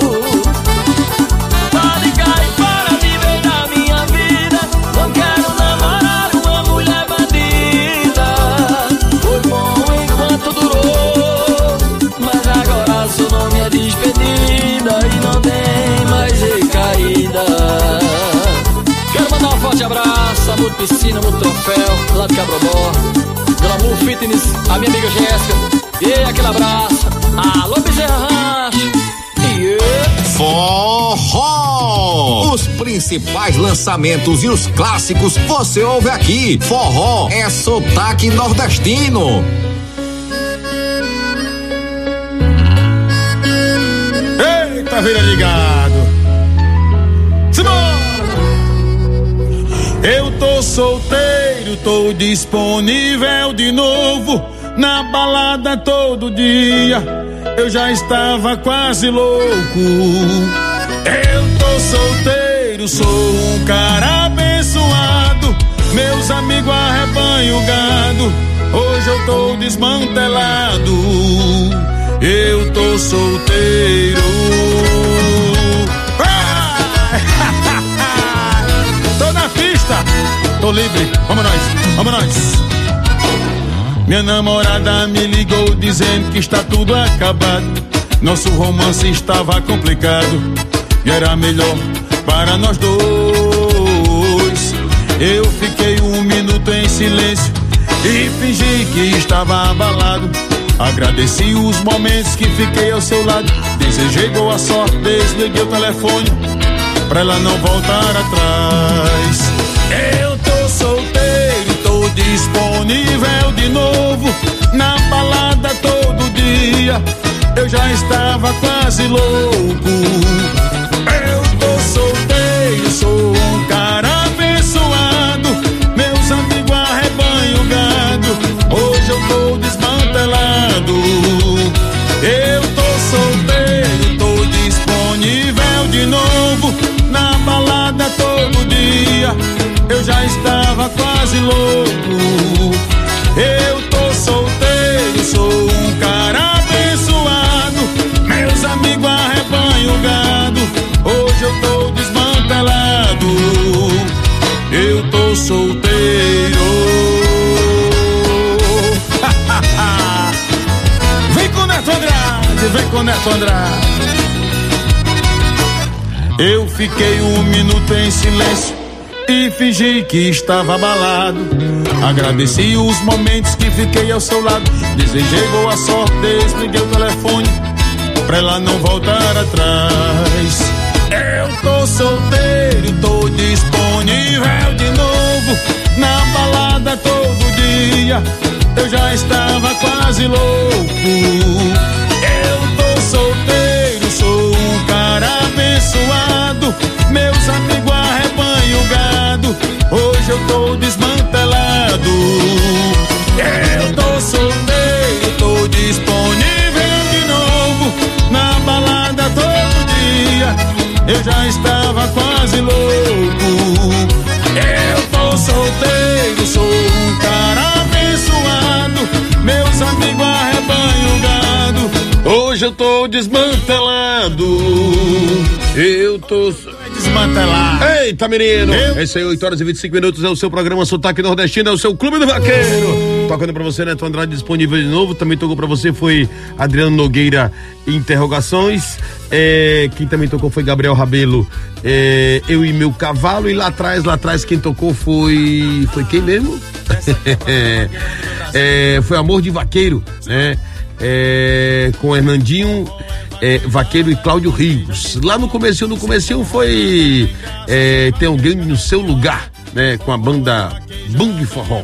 Pode cair fora de vez da minha vida. Não quero namorar uma mulher bandida. Foi bom enquanto durou, mas agora seu nome é despedida e não tem mais recaída. Quero mandar um forte abraço a Muto Piscina, Muto Troféu, lá de Cabrobó, Glamour Fitness, a minha amiga Jéssica. E aquele abraço. Alô, Bezerra Rancho. Yeah. Forró! Os principais lançamentos e os clássicos você ouve aqui. Forró é sotaque nordestino. Eita, vira ligado. Simbora! Eu tô solteiro, tô disponível de novo. Na balada todo dia, eu já estava quase louco. Eu tô solteiro, sou um cara abençoado. Meus amigos arrebanham gado, hoje eu tô desmantelado. Eu tô solteiro. Tô na pista, tô livre, vamos nós, vamos nós. Minha namorada me ligou dizendo que está tudo acabado. Nosso romance estava complicado e era melhor para nós dois. Eu fiquei um minuto em silêncio e fingi que estava abalado. Agradeci os momentos que fiquei ao seu lado. Desejei boa sorte, desliguei o telefone pra ela não voltar atrás. Eu tô solteiro, tô disponível de novo. Na balada todo dia, eu já estava quase louco. Eu tô solteiro, sou um cara abençoado. Meus amigos arrebanham gado, hoje eu tô desmantelado. Eu tô solteiro, tô disponível de novo. Na balada todo dia, eu já estava quase louco. Eu tô solteiro, sou um cara abençoado. Meus amigos arrebanham gado, hoje eu tô de vem com Neto Andrade. Eu fiquei um minuto em silêncio e fingi que estava abalado. Agradeci os momentos que fiquei ao seu lado. Desejei boa sorte, desliguei o telefone pra ela não voltar atrás. Eu tô solteiro, tô disponível de novo na balada todo dia. Eu já estava quase louco. Eu tô solteiro, sou um cara abençoado. Meus amigos arrebanham o gado. Hoje eu tô desmantelado. Eu tô solteiro, tô disponível de novo na balada todo dia. Eu já estava quase louco. Eu tô solteiro, sou um cara abençoado. Meus amigos arrebanham o gado. Hoje eu tô desmantelado. Eu tô desmantelado. Eita, menino! Eu... Esse aí, oito horas e vinte e cinco minutos, é o seu programa Sotaque Nordestino, é o seu Clube do Vaqueiro. Tocando pra você, Neto Andrade, disponível de novo. Também tocou pra você, foi Adriano Nogueira, Interrogações. É, quem também tocou foi Gabriel Rabelo, é, Eu e Meu Cavalo. E lá atrás, lá atrás, quem tocou foi. Foi quem mesmo? é, foi Amor de Vaqueiro, né? É, com Hernandinho é, Vaqueiro e Cláudio Rios. Lá no comecinho, no comecinho foi é, Tem Alguém no Seu Lugar, né? Com a banda Bang Forró.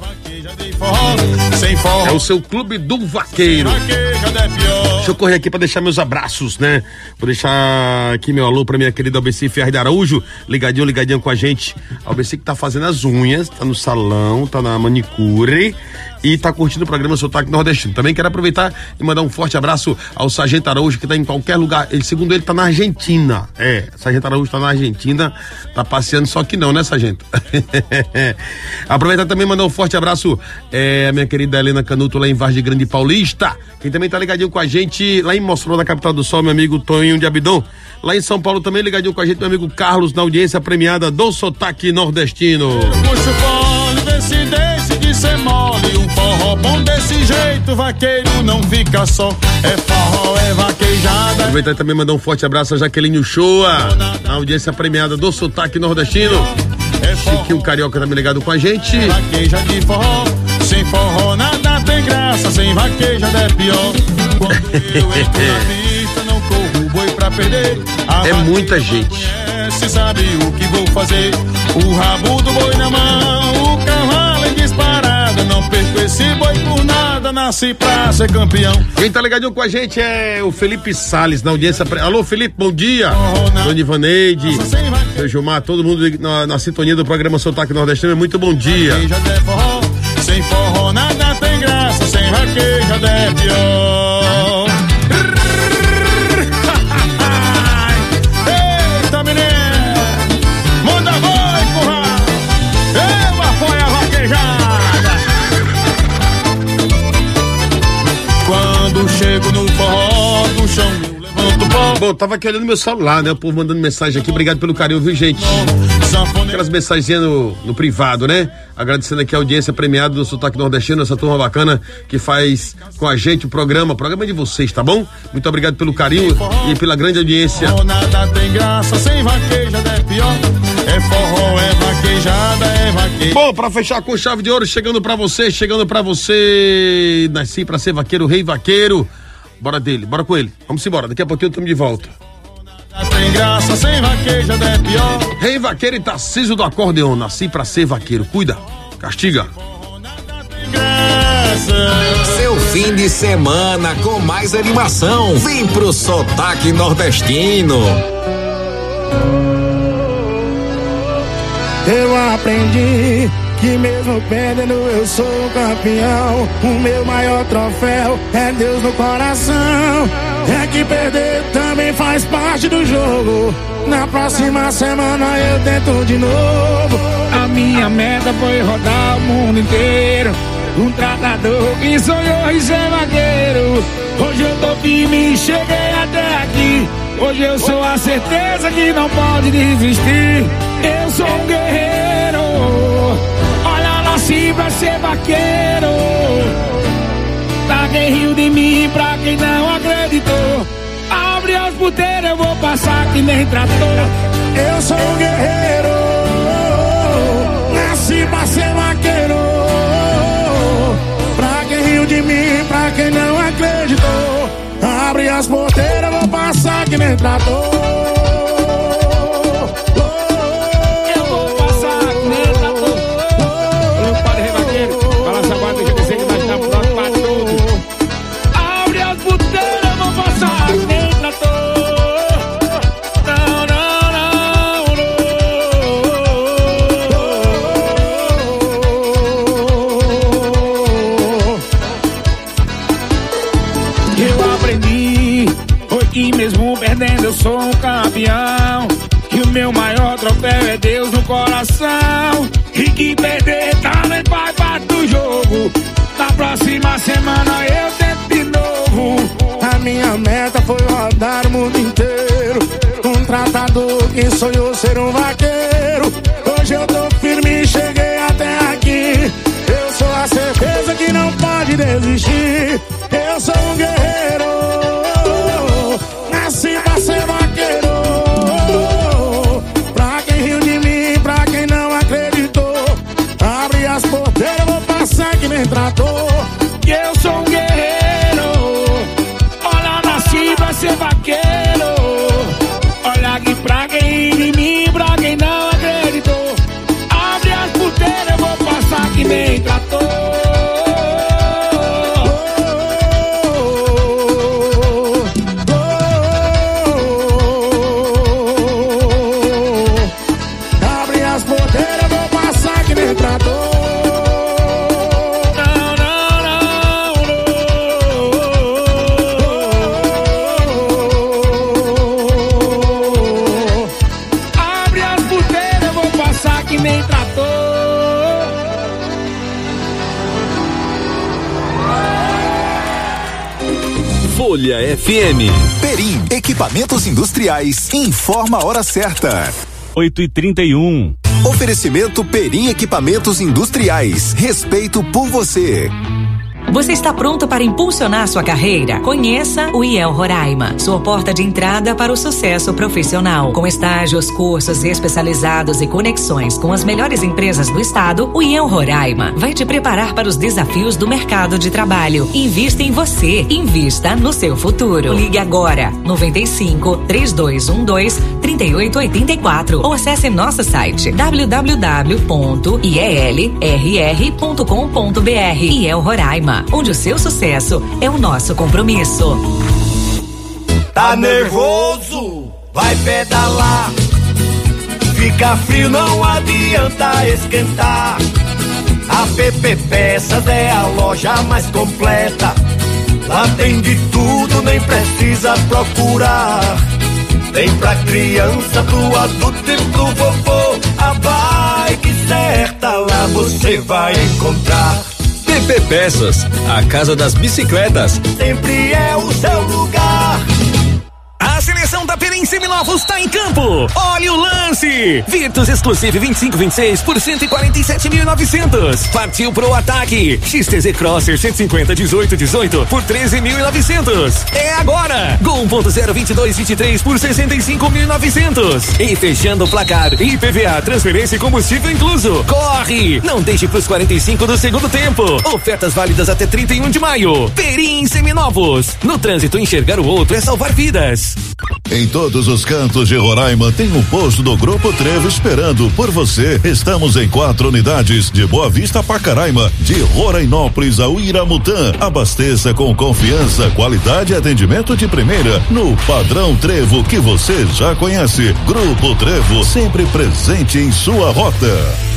É o seu Clube do Vaqueiro. Deixa eu correr aqui pra deixar meus abraços, né? Vou deixar aqui meu alô pra minha querida Albeci Ferreira de Araújo, ligadinho, ligadinho com a gente. Albeci que tá fazendo as unhas, tá no salão, tá na manicure e tá curtindo o programa Sotaque Nordestino. Também quero aproveitar e mandar um forte abraço ao Sargento Araújo, que tá em qualquer lugar. Ele, segundo ele, tá na Argentina. É, Sargento Araújo tá na Argentina, tá passeando, só que não, né, Sargento? Aproveitar também e mandar um forte abraço é, a minha querida Helena Canuto, lá em Vargem Grande Paulista. Quem também tá ligadinho com a gente lá em Mossoró, na capital do Sol, meu amigo Toninho de Abidão. Lá em São Paulo também ligadinho com a gente, meu amigo Carlos, na audiência premiada do Sotaque Nordestino. Puxa o fole, vê se deixe de ser mole. Um forró bom desse jeito, vaqueiro não fica só. É forró, é vaquejada. Aproveitar também mandar um forte abraço a Jaqueline Uchoa, na audiência premiada do Sotaque Nordestino. É Chiquinho Carioca também ligado com a gente. É vaqueja de forró, sem forró nada tem graça, sem vaquejada é pior. Quando eu entro na pista, não corro boi pra perder. A é muita gente. Conhece, sabe o que vou fazer. O rabo do boi na mão, o cavalo em disparada. Não perco esse boi por nada, nasci pra ser campeão. Quem tá ligadinho com a gente é o Felipe Salles, na audiência. Pre... Alô, Felipe, bom dia. Dona Ivaneide, seu Gilmar, todo mundo na, na sintonia do programa Sotaque Nordestino, muito bom dia. Sem forró nada tem graça, sem vaquejada é pior. Eita, menino, manda boi, curral. Eu apoio a vaquejada. Quando chego no forró do chão, levanto o pó. Bom, tava aqui olhando meu celular, né? O povo mandando mensagem aqui, obrigado pelo carinho, viu, gente? Aquelas mensagens no, no privado, né? Agradecendo aqui a audiência premiada do Sotaque Nordestino, essa turma bacana que faz com a gente o programa, o programa é de vocês, tá bom? Muito obrigado pelo carinho e pela grande audiência. Nada tem graça, sem vaquejada é pior. É forró, é vaquejada, é vaquejada. Bom, pra fechar com chave de ouro, chegando pra você, chegando pra você, nasci pra ser vaqueiro, rei vaqueiro. Bora dele, bora com ele. Vamos embora, daqui a pouquinho estamos de volta. Tem graça, sem vaquejada é pior. Rei vaqueiro e Tarcísio do acordeon, nasci pra ser vaqueiro. Cuida, castiga. Seu fim de semana com mais animação. Vem pro Sotaque Nordestino. Eu aprendi que mesmo perdendo eu sou campeão. O meu maior troféu é Deus no coração. É que perder também faz parte do jogo. Na próxima semana eu tento de novo. A minha meta foi rodar o mundo inteiro. Um tratador que sonhou em ser vaqueiro. Hoje eu tô firme e cheguei até aqui. Hoje eu sou a certeza que não pode desistir. Eu sou um guerreiro. Olha, nasci pra ser vaqueiro. Pra quem riu de mim, pra quem não acreditou. passar que nem trator. Eu sou um guerreiro, nasci pra ser vaqueiro. Pra quem riu de mim, pra quem não acreditou, abre as porteiras, vou passar que nem trator. Eu vou passar que nem trator. Não pode rir, vaqueiro. Fala essa guarda que eu pensei que nós estamos prontos pra tudo. Abre as porteiras, vou passar que nem trator. E mesmo perdendo eu sou um campeão, e o meu maior troféu é Deus no coração. E que perder também faz parte do jogo. Na próxima semana eu tento de novo. A minha meta foi rodar o mundo inteiro, um tratador que sonhou ser um vaqueiro. Hoje eu tô firme e cheguei até aqui. Eu sou a certeza que não pode desistir. Eu sou um guerreiro, nasci pra ser vaqueiro. Pra quem riu de mim, pra quem não acreditou, abre as porteiras, vou passar que nem trator. Que eu sou um guerreiro, olha, nasci pra ser vaqueiro. Olha aqui pra quem riu de mim, pra quem não acreditou, abre as porteiras, vou passar que nem trator. Folha F M. Perim, equipamentos industriais, informa a hora certa. oito e trinta e um. Oferecimento Perim Equipamentos Industriais. Respeito por você. Você está pronto para impulsionar sua carreira? Conheça o I E L Roraima, sua porta de entrada para o sucesso profissional. Com estágios, cursos especializados e conexões com as melhores empresas do estado, o I E L Roraima vai te preparar para os desafios do mercado de trabalho. Invista em você, invista no seu futuro. Ligue agora, noventa e cinco, trinta e dois doze, trinta e oito oitenta e quatro ou acesse nosso site w w w ponto i e l r r ponto com ponto b r. I E L Roraima, onde o seu sucesso é o nosso compromisso. Tá nervoso? Vai pedalar. Fica frio, não adianta esquentar. A P P Peças é a loja mais completa. Lá tem de tudo, nem precisa procurar. Tem pra criança, pro adulto e pro vovô. A bike certa lá você vai encontrar. P P Peças, a casa das bicicletas. Sempre é o seu lugar. A seleção da Perim Seminovos está em campo. Olha o lance. Virtus Exclusive vinte e cinco vinte e seis por cento e quarenta e sete mil e novecentos. Partiu pro ataque. X T Z Crosser cento e cinquenta dezoito dezoito por treze mil e novecentos. É agora. Gol um ponto zero vinte e dois vinte e três por sessenta e cinco mil e novecentos. E fechando o placar, I P V A, transferência e combustível incluso. Corre. Não deixe pros quarenta e cinco do segundo tempo. Ofertas válidas até trinta e um de maio. Perim Seminovos. No trânsito, enxergar o outro é salvar vidas. Em todos os cantos de Roraima tem um posto do Grupo Trevo esperando por você. Estamos em quatro unidades, de Boa Vista a Pacaraima, de Rorainópolis ao Iramutã. Abasteça com confiança, qualidade e atendimento de primeira no padrão Trevo que você já conhece. Grupo Trevo, sempre presente em sua rota.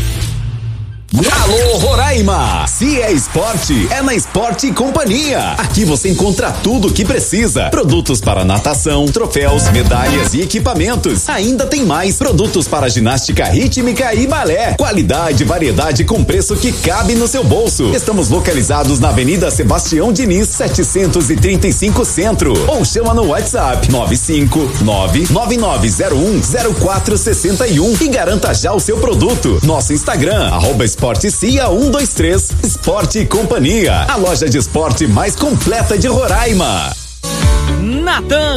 Alô Roraima, se é esporte, é na Esporte Companhia. Aqui você encontra tudo o que precisa. Produtos para natação, troféus, medalhas e equipamentos. Ainda tem mais produtos para ginástica rítmica e balé. Qualidade, variedade com preço que cabe no seu bolso. Estamos localizados na Avenida Sebastião Diniz, setecentos e trinta e cinco Centro. Ou chama no WhatsApp nove cinco nove nove nove zero um zero quatro seis um e garanta já o seu produto. Nosso Instagram, arroba Esporte Cia um dois três. Esporte e Companhia, a loja de esporte mais completa de Roraima. Natan